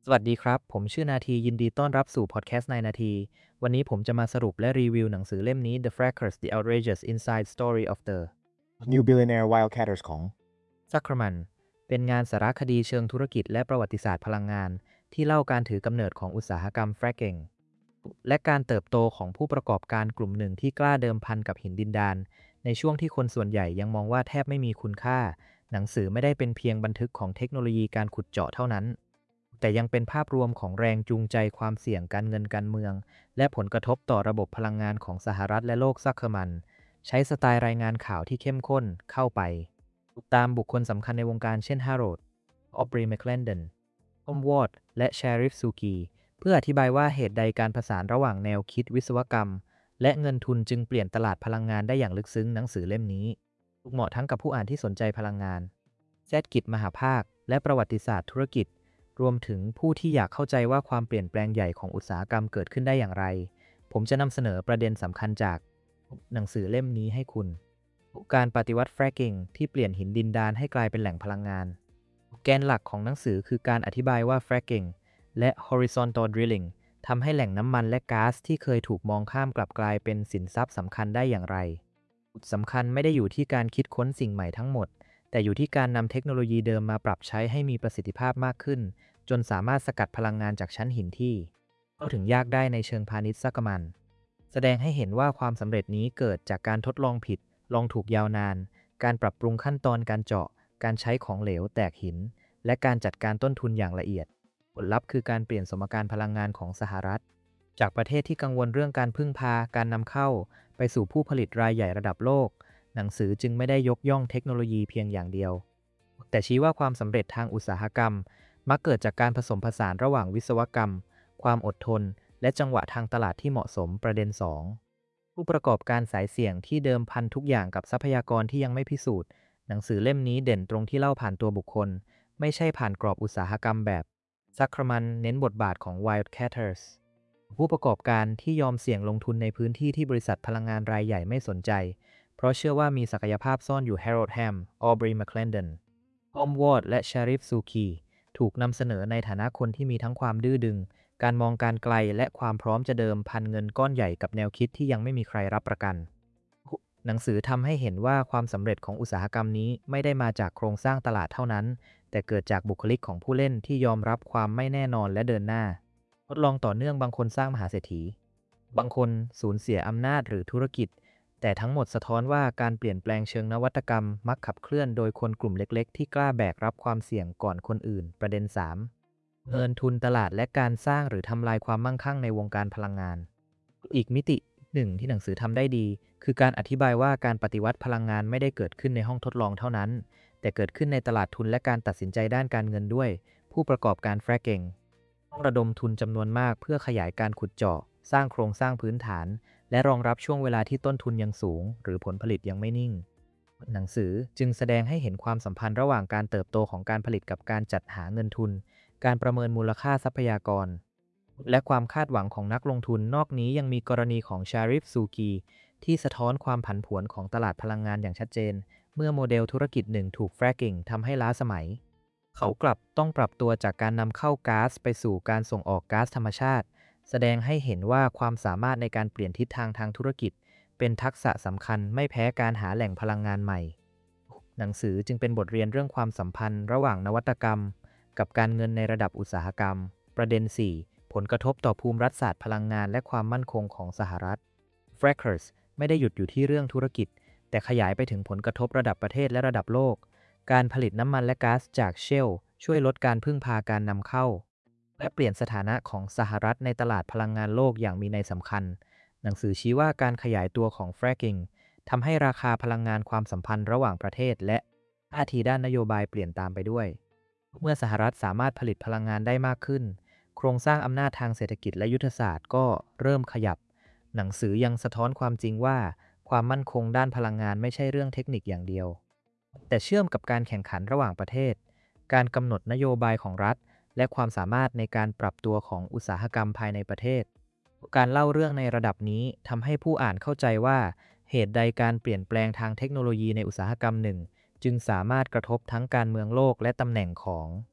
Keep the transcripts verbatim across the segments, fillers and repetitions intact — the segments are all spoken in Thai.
สวัสดีครับผมชื่อนาทียินดีต้อนรับสู่พอดแคสต์ในนาทีวันนี้ผมจะมาสรุปและรีวิวหนังสือเล่มนี้ The Frackers The Outrageous Inside Story of the New Billionaire Wildcatters ของ Zuckerman เป็นงานสารคดีเชิงธุรกิจและประวัติศาสตร์พลังงานที่เล่าการถือกำเนิดของอุตสาหกรรม fracking และการเติบโตของผู้ประกอบการกลุ่มหนึ่งที่กล้าเดิมพันกับหินดินดานในช่วงที่คนส่วนใหญ่ยังมองว่าแทบไม่มีคุณค่าหนังสือไม่ได้เป็นเพียงบันทึกของเทคโนโลยีการขุดเจาะเท่านั้น แต่ยังเป็นภาพรวมของแรงจูงใจความเสี่ยงการเงินการเมืองและผลกระทบต่อระบบพลังงานของสหรัฐและโลกซักเคอร์มันใช้สไตล์รายงานข่าวที่เข้มข้นเข้าไปตามบุคคลสำคัญในวงการเช่นฮาร์โรดออบรีแมคเลนดอนทอมวอร์ดและแชริฟซูกีเพื่ออธิบายว่าเหตุใดการผสานระหว่างแนวคิดวิศวกรรมและเงินทุนจึงเปลี่ยนตลาดพลังงานได้อย่างลึกซึ้งหนังสือเล่มนี้เหมาะทั้งกับผู้อ่านที่สนใจพลังงานเศรษฐกิจมหาภาคและประวัติศาสตร์ธุรกิจ รวมถึงผู้ที่อยากเข้าใจว่าความเปลี่ยนแปลงใหญ่ของอุตสาหกรรมเกิดขึ้นได้อย่างไร ผมจะนำเสนอประเด็นสำคัญจากหนังสือเล่มนี้ให้คุณ การปฏิวัติ fracking ที่เปลี่ยนหินดินดานให้กลายเป็นแหล่งพลังงาน แกนหลักของหนังสือคือการอธิบายว่า fracking และ horizontal drilling ทำให้แหล่งน้ำมันและก๊าซที่เคยถูกมองข้ามกลับกลายเป็นสินทรัพย์สำคัญได้อย่างไรจุดสำคัญไม่ได้อยู่ที่การคิดค้นสิ่งใหม่ทั้งหมด แต่อยู่ที่การนำเทคโนโลยีเดิมมาปรับใช้ให้มีประสิทธิภาพมากขึ้น จนสามารถสกัดพลังงานจากชั้นหินที่เข้าถึงยากได้ในเชิงพาณิชย์ซักมันแสดงให้เห็นว่าความสำเร็จนี้เกิดจากการทดลองผิดลองถูกยาวนานการปรับปรุงขั้นตอนการเจาะการใช้ของเหลวแตกหินและการจัดการต้นทุนอย่างละเอียดผลลัพธ์คือการเปลี่ยนสมการพลังงานของสหรัฐจากประเทศที่กังวลเรื่องการพึ่งพาการนำเข้าไปสู่ผู้ผลิตรายใหญ่ระดับโลกหนังสือจึงไม่ได้ยกย่องเทคโนโลยีเพียงอย่างเดียวแต่ชี้ว่าความสำเร็จทางอุตสาหกรรมมักเกิดจากการผสมผสานระหว่างวิศวกรรมความอดทนและจังหวะทางตลาดที่เหมาะสมประเด็นสองผู้ประกอบการสายเสี่ยงที่เดิมพันทุกอย่างกับทรัพยากรที่ยังไม่พิสูจน์หนังสือเล่มนี้เด่นตรงที่เล่าผ่านตัวบุคคลไม่ใช่ผ่านกรอบอุตสาหกรรมแบบซักเคอร์มันเน้นบทบาทของ Wildcatters ผู้ประกอบการที่ยอมเสี่ยงลงทุนในพื้นที่ที่บริษัทพลังงานรายใหญ่ไม่สนใจเพราะเชื่อว่ามีศักยภาพซ่อนอยู่ Harold Hamm Aubrey McClendon ทอมวอร์ดและชาริฟซูคีถูกนำเสนอในฐานะคนที่มีทั้งความดื้อดึงการมองการไกลและความพร้อมจะเดิมพันเงินก้อนใหญ่กับแนวคิดที่ยังไม่มีใครรับประกันหนังสือทำให้เห็นว่าความสำเร็จของอุตสาหกรรมนี้ไม่ได้มาจากโครงสร้างตลาดเท่านั้นแต่เกิดจากบุคลิกของผู้เล่นที่ยอมรับความไม่แน่นอนและเดินหน้าทดลองต่อเนื่องบางคนสร้างมหาเศรษฐีบางคนสูญเสียอำนาจหรือธุรกิจแต่ทั้งหมดสะท้อนว่าการเปลี่ยนแปลงเชิงนวัตกรรมมักขับเคลื่อนโดยคนกลุ่มเล็กๆที่กล้าแบกรับความเสี่ยงก่อนคนอื่นประเด็นสามเงินทุนตลาดและการสร้างหรือทำลายความมั่งคั่งในวงการพลังงานอีกมิติหนึ่งที่หนังสือทำได้ดีคือการอธิบายว่าการปฏิวัติพลังงานไม่ได้เกิดขึ้นในห้องทดลองเท่านั้นแต่เกิดขึ้นในตลาดทุนและการตัดสินใจด้านการเงินด้วยผู้ประกอบการ fracking ต้องระดมทุนจำนวนมากเพื่อขยายการขุดเจาะสร้างโครงสร้างพื้นฐานและรองรับช่วงเวลาที่ต้นทุนยังสูงหรือผลผลิตยังไม่นิ่งหนังสือจึงแสดงให้เห็นความสัมพันธ์ระหว่างการเติบโตของการผลิตกับการจัดหาเงินทุนการประเมินมูลค่าทรัพยากรและความคาดหวังของนักลงทุนนอกนี้ยังมีกรณีของชาริฟซูกีที่สะท้อนความผันผวนของตลาดพลังงานอย่างชัดเจนเมื่อโมเดลธุรกิจหนึ่งถูก fracking ทำให้ล้าสมัยเขากลับต้องปรับตัวจากการนำเข้าก๊าซไปสู่การส่งออกก๊าซธรรมชาติแสดงให้เห็นว่าความสามารถในการเปลี่ยนทิศทางทางธุรกิจเป็นทักษะสำคัญไม่แพ้การหาแหล่งพลังงานใหม่หนังสือจึงเป็นบทเรียนเรื่องความสัมพันธ์ระหว่างนวัตกรรมกับการเงินในระดับอุตสาหกรรมประเด็นสี่ผลกระทบต่อภูมิรัฐศาสตร์พลังงานและความมั่นคงของสหรัฐ Frackers ไม่ได้หยุดอยู่ที่เรื่องธุรกิจแต่ขยายไปถึงผลกระทบระดับประเทศและระดับโลกการผลิตน้ำมันและก๊าซจากเชลช่วยลดการพึ่งพาการนำเข้าและเปลี่ยนสถานะของสหรัฐในตลาดพลังงานโลกอย่างมีนัยสำคัญหนังสือชี้ว่าการขยายตัวของ fracking ทำให้ราคาพลังงานความสัมพันธ์ระหว่างประเทศและท่าทีด้านนโยบายเปลี่ยนตามไปด้วยเมื่อสหรัฐสามารถผลิตพลังงานได้มากขึ้นโครงสร้างอำนาจทางเศรษฐกิจและยุทธศาสตร์ก็เริ่มขยับหนังสือยังสะท้อนความจริงว่าความมั่นคงด้านพลังงานไม่ใช่เรื่องเทคนิคอย่างเดียวแต่เชื่อมกับการแข่งขันระหว่างประเทศการกำหนดนโยบายของรัฐและความสามารถในการปรับตัวของอุตสาหกรรมภายในประเทศการเล่าเรื่องในระดับนี้ทำให้ผู้อ่านเข้าใจว่าเหตุใดการเปลี่ยนแปลงทางเทคโนโลยีในอุตสาหกรรมหนึ่งจึงสามารถกระทบทั้งการเมืองโลกและตำแหน่งของ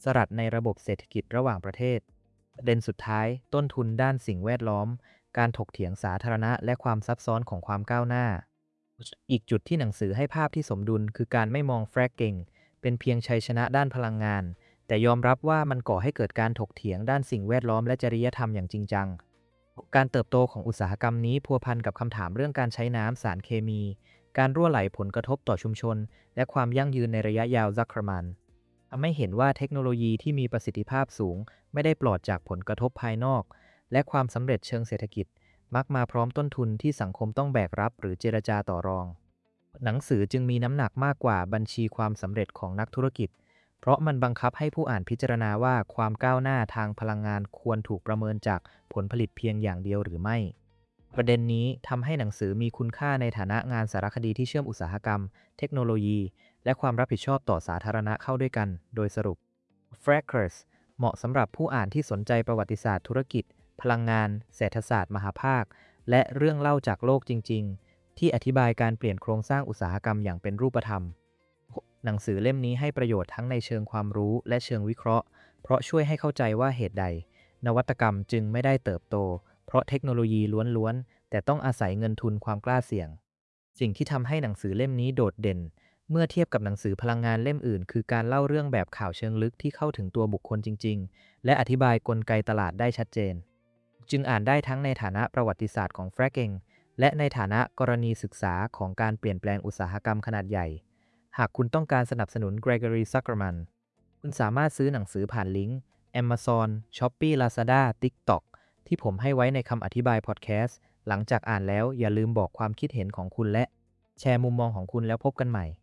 สลัดในระบบเศรษฐกิจระหว่างประเทศประเด็นสุดท้ายต้นทุนด้านสิ่งแวดล้อมการถกเถียงสาธารณะและความซับซ้อนของความก้าวหน้าอีกจุดที่หนังสือให้ภาพที่สมดุลคือการไม่มอง fracking เป็นเพียงชัยชนะด้านพลังงานแต่ยอมรับว่ามันก่อให้เกิดการถกเถียงด้านสิ่งแวดล้อมและจริยธรรมอย่างจริงจังการเติบโตของอุตสาหกรรมนี้พัวพันกับคำถามเรื่องการใช้น้ำสารเคมีการรั่วไหลผลกระทบต่อชุมชนและความยั่งยืนในระยะยาวซักครมันทำให้เห็นว่าเทคโนโลยีที่มีประสิทธิภาพสูงไม่ได้ปลอดจากผลกระทบภายนอกและความสำเร็จเชิงเศรษฐกิจมักมาพร้อมต้นทุนที่สังคมต้องแบกรับหรือเจรจาต่อรองหนังสือจึงมีน้ำหนักมากกว่าบัญชีความสำเร็จของนักธุรกิจเพราะมันบังคับให้ผู้อ่านพิจารณาว่าความก้าวหน้าทางพลังงานควรถูกประเมินจากผลผลิตเพียงอย่างเดียวหรือไม่ประเด็นนี้ทำให้หนังสือมีคุณค่าในฐานะงานสารคดีที่เชื่อมอุตสาหกรรมเทคโนโลยีและความรับผิดชอบต่อสาธารณะเข้าด้วยกันโดยสรุป Frackers เหมาะสำหรับผู้อ่านที่สนใจประวัติศาสตร์ธุรกิจพลังงานเศรษฐศาสตร์มหภาคและเรื่องเล่าจากโลกจริงๆที่อธิบายการเปลี่ยนโครงสร้างอุตสาหกรรมอย่างเป็นรูปธรรมหนังสือเล่มนี้ให้ประโยชน์ทั้งในเชิงความรู้และเชิงวิเคราะห์เพราะช่วยให้เข้าใจว่าเหตุใดนวัตกรรมจึงไม่ได้เติบโตเพราะเทคโนโลยีล้วนๆแต่ต้องอาศัยเงินทุนความกล้าเสี่ยงสิ่งที่ทำให้หนังสือเล่มนี้โดดเด่นเมื่อเทียบกับหนังสือพลังงานเล่มอื่นคือการเล่าเรื่องแบบข่าวเชิงลึกที่เข้าถึงตัวบุคคลจริงๆและอธิบายกลไกตลาดได้ชัดเจนจึงอ่านได้ทั้งในฐานะประวัติศาสตร์ของ fracking และในฐานะกรณีศึกษาของการเปลี่ยนแปลงอุตสาหกรรมขนาดใหญ่หากคุณต้องการสนับสนุน Gregory Zuckerman คุณสามารถซื้อหนังสือผ่านลิงก์ Amazon, Shopee, Lazada, TikTok ที่ผมให้ไว้ในคำอธิบายพอดแคสต์หลังจากอ่านแล้วอย่าลืมบอกความคิดเห็นของคุณและแชร์มุมมองของคุณแล้วพบกันใหม่